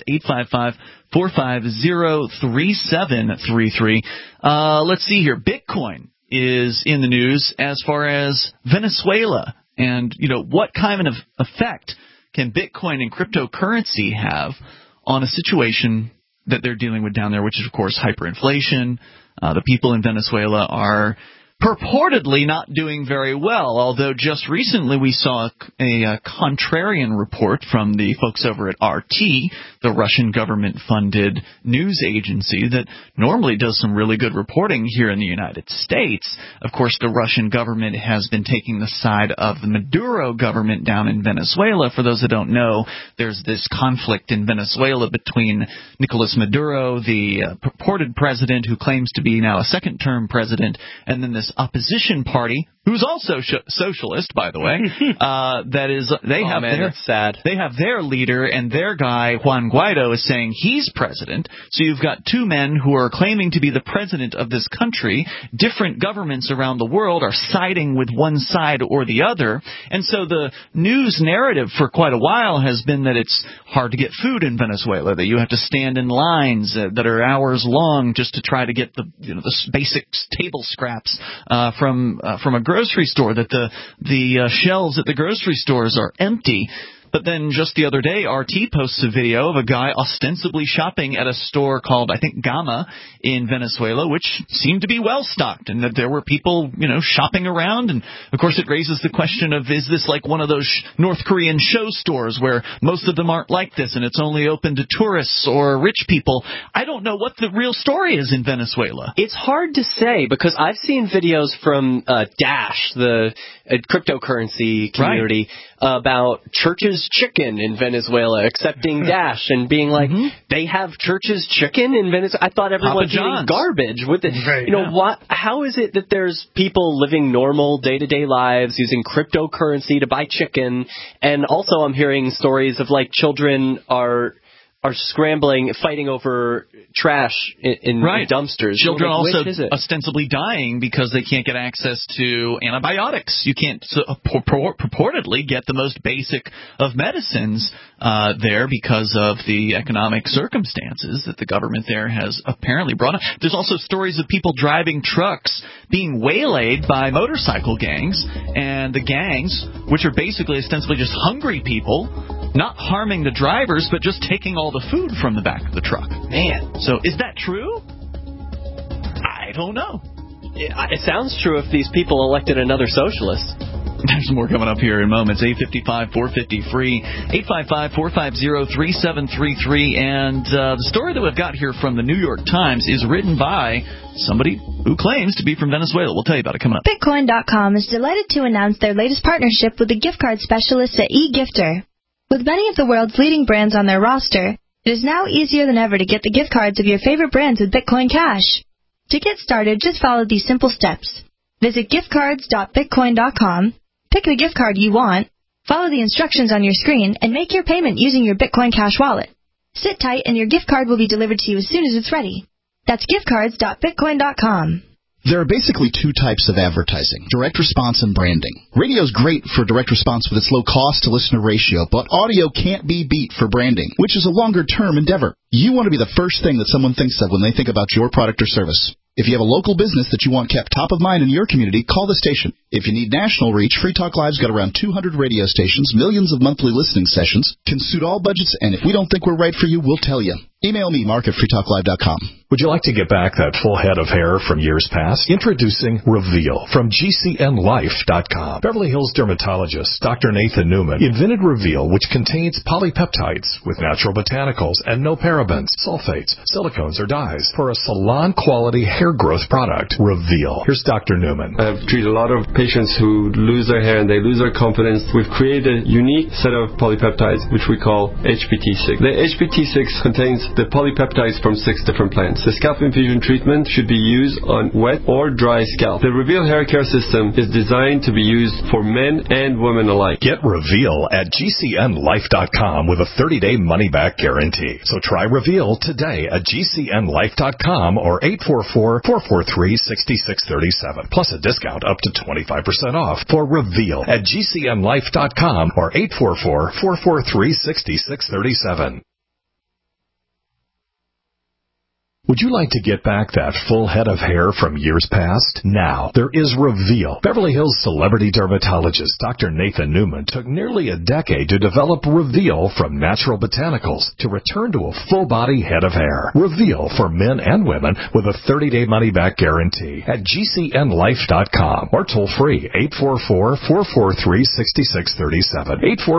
Speaker 2: 855-450-3733. Let's see here. Bitcoin is in the news as far as Venezuela. And, what kind of effect can Bitcoin and cryptocurrency have on a situation that they're dealing with down there, which is, of course, hyperinflation. The people in Venezuela are purportedly not doing very well, although just recently we saw a contrarian report from the folks over at RT, the Russian government-funded news agency that normally does some really good reporting here in the United States. Of course, the Russian government has been taking the side of the Maduro government down in Venezuela. For those that don't know, there's this conflict in Venezuela between Nicolas Maduro, the purported president who claims to be now a second-term president, and then this opposition party, who's also socialist, by the way. They have their leader, and their guy Juan Guaido is saying he's president. So you've got two men who are claiming to be the president of this country. Different governments around the world are siding with one side or the other, and so the news narrative for quite a while has been that it's hard to get food in Venezuela, that you have to stand in lines that are hours long just to try to get the basic table scraps from a grocery store, that the shelves at the grocery stores are empty. But then just the other day, RT posts a video of a guy ostensibly shopping at a store called, I think, Gama in Venezuela, which seemed to be well-stocked, and that there were people, shopping around. And, of course, it raises the question of, is this like one of those North Korean show stores where most of them aren't like this and it's only open to tourists or rich people? I don't know what the real story is in Venezuela.
Speaker 3: It's hard to say, because I've seen videos from Dash, the cryptocurrency community, about Church's Chicken in Venezuela accepting Dash and being like, they have Church's Chicken in Venezuela? I thought everyone's eating garbage. How is it that there's people living normal day-to-day lives using cryptocurrency to buy chicken? And also I'm hearing stories of children are scrambling, fighting over trash in dumpsters.
Speaker 2: Children also ostensibly dying because they can't get access to antibiotics. You can't purportedly get the most basic of medicines there because of the economic circumstances that the government there has apparently brought up. There's also stories of people driving trucks being waylaid by motorcycle gangs, and the gangs, which are basically ostensibly just hungry people, not harming the drivers, but just taking all the food from the back of the truck. Man. So is that true? I don't know.
Speaker 3: It sounds true if these people elected another socialist.
Speaker 2: There's more coming up here in moments. 855-450-FREE, 855-450-3733. And the story that we've got here from the New York Times is written by somebody who claims to be from Venezuela. We'll tell you about it coming up.
Speaker 6: Bitcoin.com is delighted to announce their latest partnership with the gift card specialists at eGifter. With many of the world's leading brands on their roster, it is now easier than ever to get the gift cards of your favorite brands with Bitcoin Cash. To get started, just follow these simple steps. Visit giftcards.bitcoin.com, pick the gift card you want, follow the instructions on your screen, and make your payment using your Bitcoin Cash wallet. Sit tight and your gift card will be delivered to you as soon as it's ready. That's giftcards.bitcoin.com.
Speaker 5: There are basically two types of advertising, direct response and branding. Radio's great for direct response with its low cost to listener ratio, but audio can't be beat for branding, which is a longer-term endeavor. You want to be the first thing that someone thinks of when they think about your product or service. If you have a local business that you want kept top of mind in your community, call the station. If you need national reach, Free Talk Live's got around 200 radio stations, millions of monthly listening sessions, can suit all budgets, and if we don't think we're right for you, we'll tell you. Email me, mark@freetalklive.com.
Speaker 1: Would you like to get back that full head of hair from years past? Introducing Reveal from GCNlife.com. Beverly Hills dermatologist Dr. Nathan Newman invented Reveal, which contains polypeptides with natural botanicals and no parabens, sulfates, silicones, or dyes for a salon-quality hair growth product. Reveal. Here's Dr. Newman.
Speaker 20: I've treated a lot of patients who lose their hair and they lose their confidence. We've created a unique set of polypeptides, which we call HPT6. The HPT6 contains the polypeptides from 6 different plants. The scalp infusion treatment should be used on wet or dry scalp. The Reveal hair care system is designed to be used for men and women alike.
Speaker 1: Get Reveal at GCNlife.com with a 30-day money-back guarantee. So try Reveal today at GCNlife.com or 844-443-6637. Plus a discount up to 25% off for Reveal at GCNlife.com or 844-443-6637. Would you like to get back that full head of hair from years past? Now, there is Reveal. Beverly Hills celebrity dermatologist Dr. Nathan Newman took nearly a decade to develop Reveal from natural botanicals to return to a full-body head of hair. Reveal for men and women with a 30-day money-back guarantee at GCNlife.com or toll free 844-443-6637.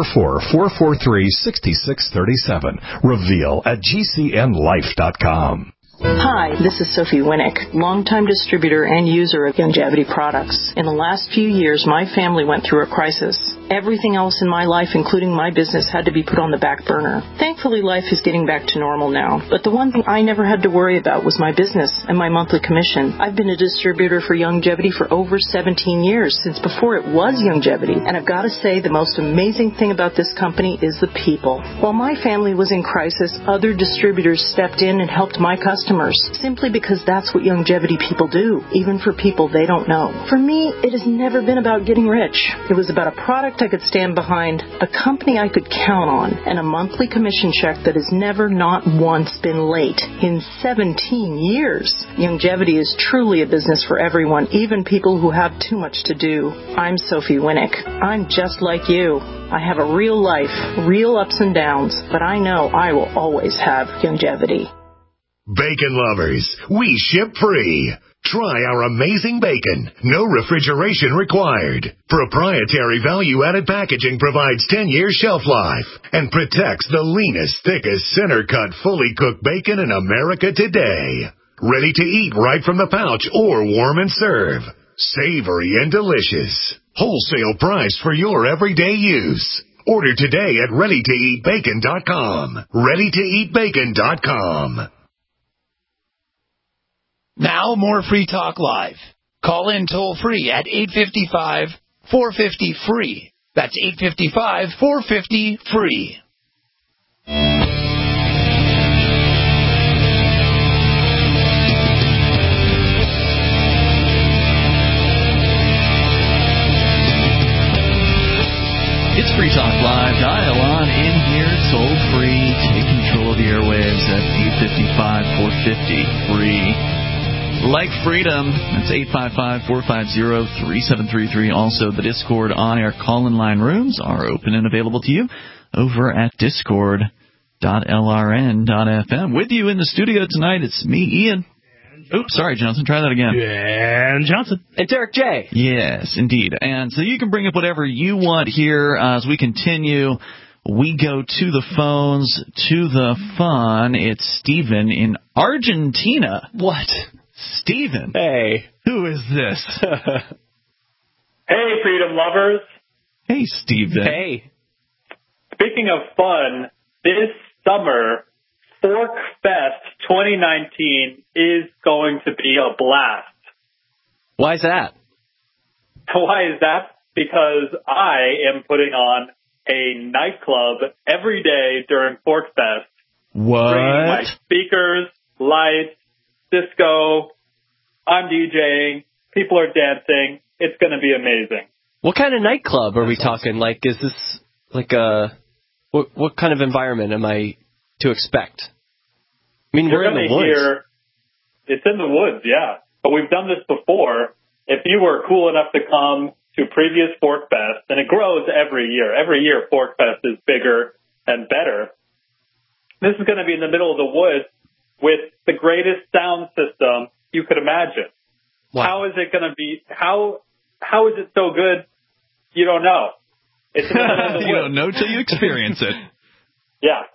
Speaker 1: 844-443-6637. Reveal at GCNlife.com.
Speaker 21: Hi, this is Sophie Winnick, longtime distributor and user of Youngevity products. In the last few years, my family went through a crisis. Everything else in my life, including my business, had to be put on the back burner. Thankfully, life is getting back to normal now. But the one thing I never had to worry about was my business and my monthly commission. I've been a distributor for Youngevity for over 17 years, since before it was Youngevity. And I've got to say, the most amazing thing about this company is the people. While my family was in crisis, other distributors stepped in and helped my customers, simply because that's what Youngevity people do, even for people they don't know. For me, it has never been about getting rich. It was about a product I could stand behind, a company I could count on, and a monthly commission check that has never not once been late in 17 years. Youngevity is truly a business for everyone, even people who have too much to do. I'm Sophie Winnick. I'm just like you. I have a real life, real ups and downs, but I know I will always have Youngevity.
Speaker 22: Bacon lovers, we ship free. Try our amazing bacon. No refrigeration required. Proprietary value-added packaging provides 10 years shelf life and protects the leanest, thickest, center-cut, fully cooked bacon in America today. Ready to eat right from the pouch or warm and serve. Savory and delicious. Wholesale price for your everyday use. Order today at ReadyToEatBacon.com. ReadyToEatBacon.com.
Speaker 10: Now more Free Talk Live. Call in toll free at 855-450-FREE. That's 855-450-FREE.
Speaker 2: It's Free Talk Live. Dial on in here, toll free. Take control of the airwaves at 855-450-FREE. Like freedom, that's 855-450-3733. Also, the Discord on-air call-in line rooms are open and available to you over at discord.lrn.fm. With you in the studio tonight, it's me, Ian. Oops, sorry, Johnson. Try that again.
Speaker 11: And Johnson.
Speaker 3: And Derek J.
Speaker 2: Yes, indeed. And so you can bring up whatever you want here as we continue. We go to the phones, to the fun. It's Stephen in Argentina.
Speaker 3: What?
Speaker 2: Stephen.
Speaker 3: Hey.
Speaker 2: Who is this?
Speaker 23: Hey, freedom lovers.
Speaker 2: Hey, Stephen.
Speaker 3: Hey.
Speaker 23: Speaking of fun, this summer, Fork Fest 2019 is going to be a blast.
Speaker 3: Why is that?
Speaker 23: Why is that? Because I am putting on a nightclub every day during Fork Fest.
Speaker 2: What?
Speaker 23: Bringing my speakers, lights, disco. I'm DJing. People are dancing. It's going to be amazing.
Speaker 3: What kind of nightclub are we talking? Like, is this like a what kind of environment am I to expect? I mean, we're in the woods.
Speaker 23: It's in the woods, yeah. But we've done this before. If you were cool enough to come to previous Fork Fest, and it grows every year. Every year Fork Fest is bigger and better. This is going to be in the middle of the woods with the greatest sound system you could imagine. Wow. How is it going to be? How is it so good? You don't know. It's in the middle of the woods.
Speaker 2: You don't know till you experience it.
Speaker 23: Yeah.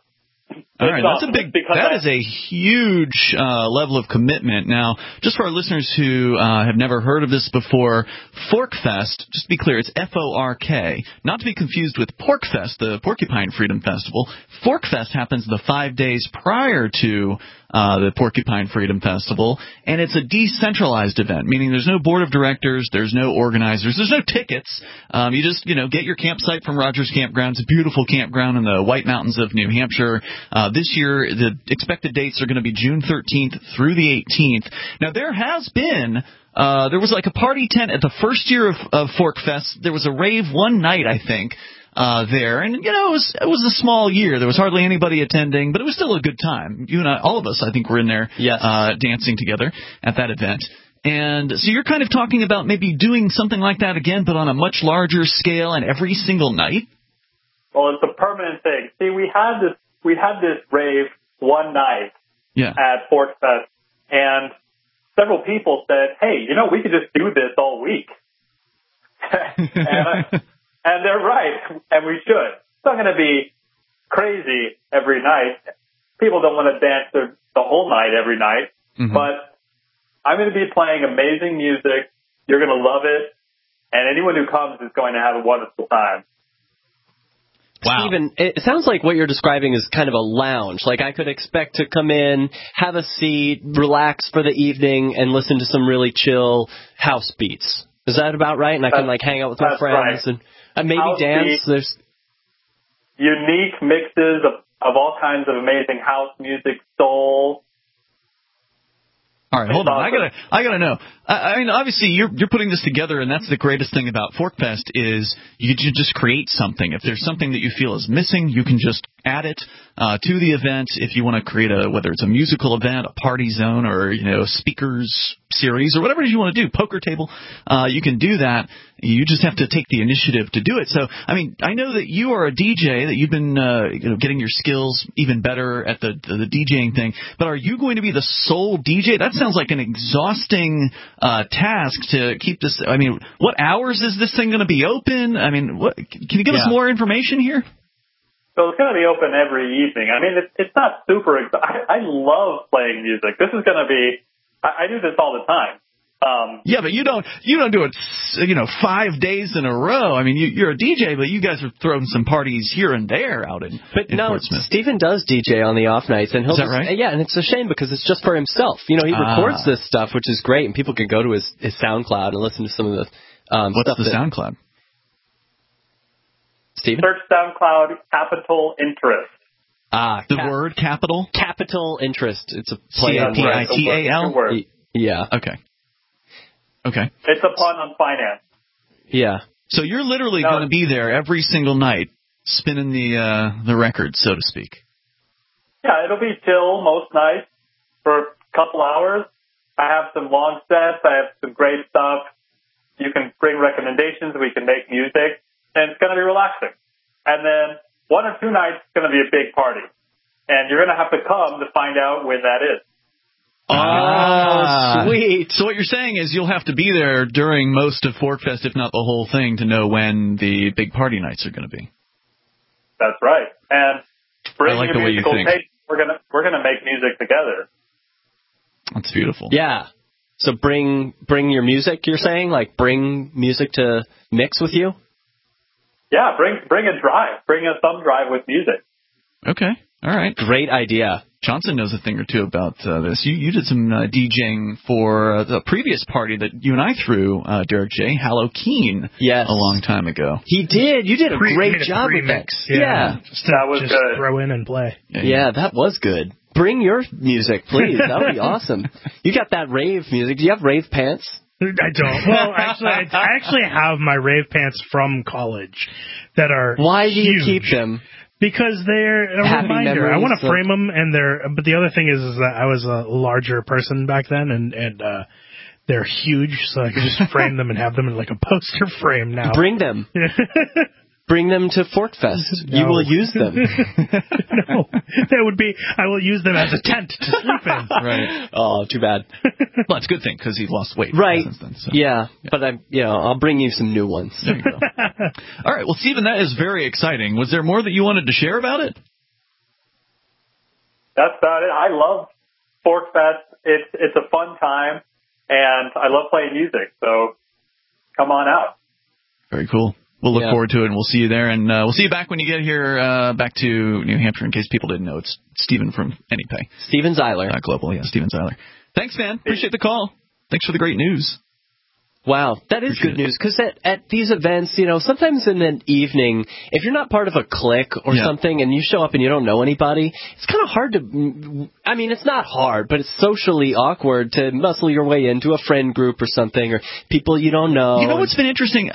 Speaker 2: All right, that is a huge level of commitment. Now, just for our listeners who have never heard of this before, ForkFest, just to be clear, it's F-O-R-K, not to be confused with PorkFest, the Porcupine Freedom Festival. ForkFest happens the 5 days prior to the Porcupine Freedom Festival, and it's a decentralized event, meaning there's no board of directors, there's no organizers, there's no tickets. You just, get your campsite from Rogers Campground. It's a beautiful campground in the White Mountains of New Hampshire. This year, the expected dates are going to be June 13th through the 18th. Now, there has been... there was like a party tent at the first year of ForkFest. There was a rave one night, I think, there. And, it was a small year. There was hardly anybody attending, but it was still a good time. You and I, all of us, I think, were in there dancing together at that event. And so you're kind of talking about maybe doing something like that again, but on a much larger scale and every single night?
Speaker 23: Well, it's a permanent thing. See, we had this rave one night at ForkFest, and several people said, hey, we could just do this all week. And they're right, and we should. It's not going to be crazy every night. People don't want to dance the whole night every night, but I'm going to be playing amazing music. You're going to love it, and anyone who comes is going to have a wonderful time.
Speaker 3: Wow. Stephen, it sounds like what you're describing is kind of a lounge. Like I could expect to come in, have a seat, relax for the evening, and listen to some really chill house beats. Is that about right? And I can hang out with my friends and maybe house dance. Beats, there's
Speaker 23: unique mixes of all kinds of amazing house music, soul.
Speaker 2: All right, hold on. I gotta know. I mean, obviously, you're putting this together, and that's the greatest thing about ForkFest is you can just create something. If there's something that you feel is missing, you can just add it to the event. If you want to create whether it's a musical event, a party zone, or speakers series, or whatever it is you want to do, poker table, you can do that. You just have to take the initiative to do it. So, I mean, I know that you are a DJ, that you've been getting your skills even better at the DJing thing. But are you going to be the sole DJ? That sounds like an exhausting task to keep this. I mean, what hours is this thing going to be open? I mean, can you give us more information here?
Speaker 23: So it's going to be open every evening. I mean, it's not super. I love playing music. This is going to be. I do this all the time.
Speaker 2: Yeah, but you don't do it, 5 days in a row. I mean, you're a DJ, but you guys are throwing some parties here and there out in Portsmouth.
Speaker 3: Stephen does DJ on the off nights, and
Speaker 2: is that right?
Speaker 3: Yeah, and it's a shame because it's just for himself. He records this stuff, which is great, and people can go to his SoundCloud and listen to some of the
Speaker 2: What's the SoundCloud?
Speaker 3: Stephen?
Speaker 23: Search SoundCloud Capital Interest.
Speaker 2: The word capital?
Speaker 3: Capital Interest. It's a play on
Speaker 2: CAPITAL?
Speaker 3: Yeah.
Speaker 2: Okay.
Speaker 23: It's a pun on finance.
Speaker 3: Yeah.
Speaker 2: So you're literally going to be there every single night, spinning the record, so to speak.
Speaker 23: Yeah, it'll be chill most nights for a couple hours. I have some long sets. I have some great stuff. You can bring recommendations. We can make music. And it's going to be relaxing. And then 1 or 2 nights is going to be a big party. And you're going to have to come to find out when that is.
Speaker 3: Oh, sweet.
Speaker 2: So what you're saying is you'll have to be there during most of ForkFest, if not the whole thing, to know when the big party nights are going to be.
Speaker 23: That's right. And bring
Speaker 2: I like
Speaker 23: your
Speaker 2: the way you
Speaker 23: musical
Speaker 2: think.
Speaker 23: taste. We're gonna make music together.
Speaker 2: That's beautiful.
Speaker 3: Yeah. So bring your music, you're saying? Like bring music to mix with you?
Speaker 23: Yeah, bring a drive. Bring a thumb drive with music.
Speaker 2: Okay. All right.
Speaker 3: Great idea.
Speaker 2: Johnson knows a thing or two about this. You did some DJing for the previous party that you and I threw, Derek J. Halloween.
Speaker 3: Yes.
Speaker 2: A long time ago.
Speaker 3: He did. You did a great job with that.
Speaker 11: Yeah.
Speaker 23: That was
Speaker 11: just
Speaker 23: good.
Speaker 11: Throw in and play.
Speaker 3: Yeah, that was good. Bring your music, please. That would be awesome. You got that rave music. Do you have rave pants?
Speaker 11: I don't. Well, I actually have my rave pants from college that are
Speaker 3: Why do you
Speaker 11: huge.
Speaker 3: keep them?
Speaker 11: Because they're a
Speaker 3: Happy
Speaker 11: reminder.
Speaker 3: memories,
Speaker 11: I want to frame them, but the other thing is that I was a larger person back then, and they're huge, so I could just frame them and have them in like a poster frame now.
Speaker 3: Bring them. Bring them to ForkFest.
Speaker 11: No.
Speaker 3: You will use them.
Speaker 11: No, that would be. I will use them as a tent to sleep in.
Speaker 2: Right.
Speaker 3: Oh, too bad.
Speaker 2: Well, it's a good thing because he's lost weight.
Speaker 3: Right.
Speaker 2: Since then, so.
Speaker 3: Yeah, but I'll bring you some new ones.
Speaker 2: There you go. All right. Well, Stephen, that is very exciting. Was there more that you wanted to share about it?
Speaker 23: that's about it. I love Fork Fest. It's a fun time, and I love playing music. So come on out.
Speaker 2: Very cool. We'll look forward to it, and we'll see you there. And we'll see you back when you get here back to New Hampshire. In case people didn't know, it's Stephen from AnyPay.
Speaker 3: Steven Zeiler.
Speaker 2: Global, Steven Zeiler. Thanks, man. Appreciate the call. Thanks for the great news.
Speaker 3: Wow, that is good news, because at these events, sometimes in an evening, if you're not part of a clique or something and you show up and you don't know anybody, it's kind of hard to, it's not hard, but it's socially awkward to muscle your way into a friend group or something, or people you don't know.
Speaker 2: You know what's been interesting?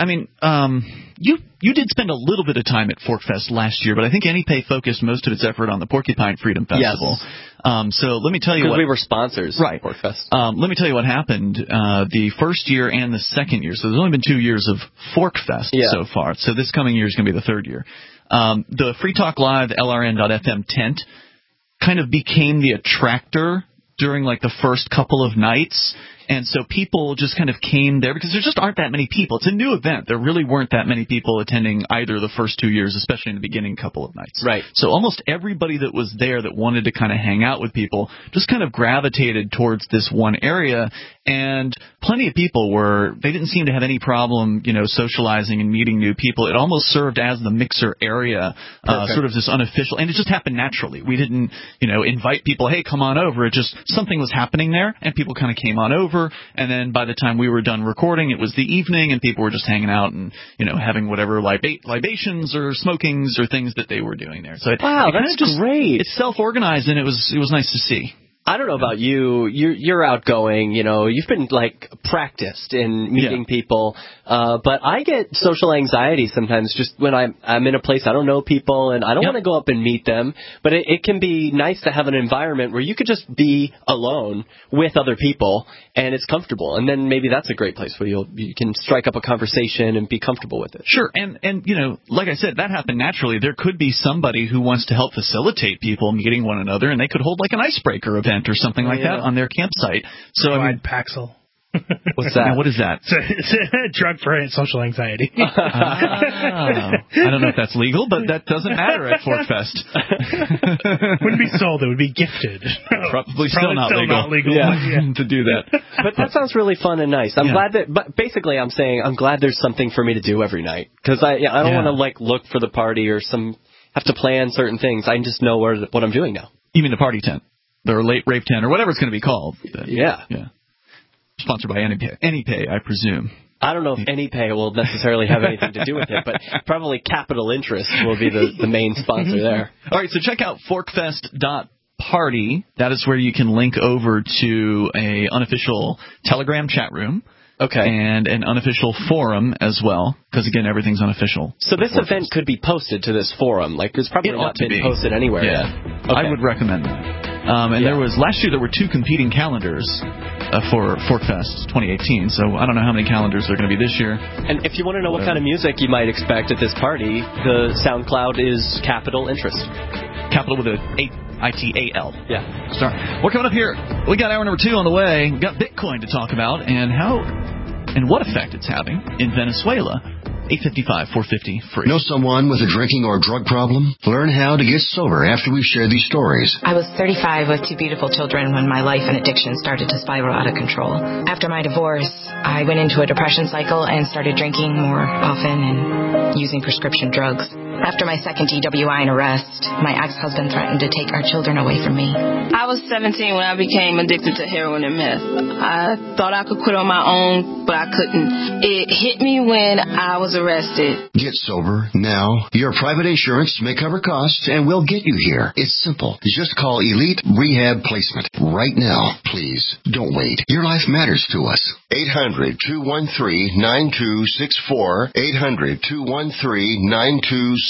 Speaker 2: You did spend a little bit of time at Fork Fest last year, but I think AnyPay focused most of its effort on the Porcupine Freedom Festival. Yes. So let me tell you
Speaker 3: because we were sponsors.
Speaker 2: Right.
Speaker 3: Fork Fest.
Speaker 2: Let me tell you what happened the first year and the second year. So there's only been 2 years of Fork Fest so far. So this coming year is going to be the third year. The Free Talk Live LRN.FM tent kind of became the attractor during like the first couple of nights. And so people just kind of came there because there just aren't that many people. It's a new event. There really weren't that many people attending either the first 2 years, especially in the beginning couple of nights.
Speaker 3: Right.
Speaker 2: So almost everybody that was there that wanted to kind of hang out with people just kind of gravitated towards this one area. And plenty of people they didn't seem to have any problem, socializing and meeting new people. It almost served as the mixer area, sort of this unofficial, and it just happened naturally. We didn't, invite people, hey, come on over. It just, something was happening there, and people kind of came on over, and then by the time we were done recording, it was the evening, and people were just hanging out and, having whatever libations or smokings or things that they were doing there. So
Speaker 3: that's great.
Speaker 2: It's self-organized, and it was nice to see.
Speaker 3: I don't know about you. You're outgoing. You've been practiced in meeting people. But I get social anxiety sometimes just when I'm in a place I don't know people and I don't want to go up and meet them. But it can be nice to have an environment where you could just be alone with other people and it's comfortable. And then maybe that's a great place where you can strike up a conversation and be comfortable with it.
Speaker 2: Sure. And like I said, that happened naturally. There could be somebody who wants to help facilitate people meeting one another, and they could hold like an icebreaker event or something like that on their campsite. So
Speaker 11: Paxil.
Speaker 2: What's that? What is that?
Speaker 11: It's a drug for social anxiety.
Speaker 2: I don't know if that's legal, but that doesn't matter at Fork Fest.
Speaker 11: Wouldn't be sold. It would be gifted.
Speaker 2: Probably still not legal. To do that.
Speaker 3: But that sounds really fun and nice. I'm glad that. But basically, I'm saying I'm glad there's something for me to do every night because I don't want to look for the party or have to plan certain things. I just know what I'm doing now.
Speaker 2: You mean the party tent? The late rave tent, or whatever it's going to be called.
Speaker 3: Yeah.
Speaker 2: Sponsored by AnyPay, I presume.
Speaker 3: I don't know if AnyPay will necessarily have anything to do with it, but probably Capital Interest will be the main sponsor there.
Speaker 2: All right, so check out forkfest.party. That is where you can link over to a unofficial Telegram chat room.
Speaker 3: Okay.
Speaker 2: And an unofficial forum as well, because, again, everything's unofficial.
Speaker 3: So this event could be posted to this forum. It's probably not been posted anywhere yet.
Speaker 2: Okay. I would recommend that. Last year there were 2 competing calendars for Forkfest 2018, so I don't know how many calendars there are going to be this year.
Speaker 3: And if you want to know what kind of music you might expect at this party, the SoundCloud is Capital Interest.
Speaker 2: Capital with a ITAL.
Speaker 3: Yeah.
Speaker 2: We're coming up here. We got hour number 2 on the way. We've got Bitcoin to talk about and what effect it's having in Venezuela. 855-450 free.
Speaker 4: Know someone with a drinking or drug problem? Learn how to get sober after we share these stories.
Speaker 7: I was 35 with 2 beautiful children when my life and addiction started to spiral out of control. After my divorce, I went into a depression cycle and started drinking more often and using prescription drugs. After my second DWI and arrest, my ex-husband threatened to take our children away from me.
Speaker 8: I was 17 when I became addicted to heroin and meth. I thought I could quit on my own, but I couldn't. It hit me when I was arrested.
Speaker 4: Get sober now. Your private insurance may cover costs and we'll get you here. It's simple. Just call Elite Rehab Placement right now. Please, don't wait. Your life matters to us. 800-213-9264. 800-213-9264.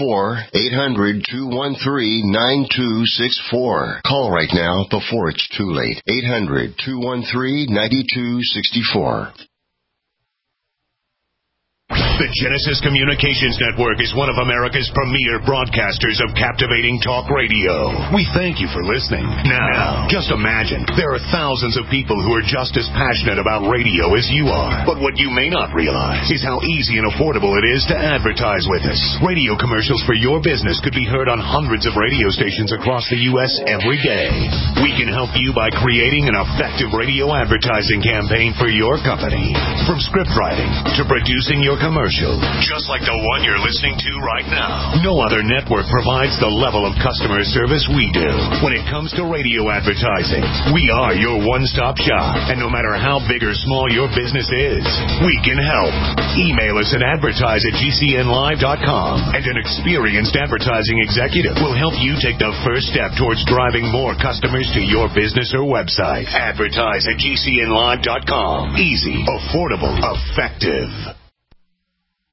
Speaker 4: 800-213-9264. Call right now before it's too late. 800-213-9264.
Speaker 22: The Genesis Communications Network is one of America's premier broadcasters of captivating talk radio. We thank you for listening. Now, just imagine, there are thousands of people who are just as passionate about radio as you are. But what you may not realize is how easy and affordable it is to advertise with us. Radio commercials for your business could be heard on hundreds of radio stations across the U.S. every day. We can help you by creating an effective radio advertising campaign for your company. From script writing to producing your commercial, just like the one you're listening to right now. No other network provides the level of customer service we do. When it comes to radio advertising, we are your one-stop shop. And no matter how big or small your business is, we can help. Email us at advertise@gcnlive.com, and an experienced advertising executive will help you take the first step towards driving more customers to your business or website. Advertise@gcnlive.com. Easy, affordable, effective.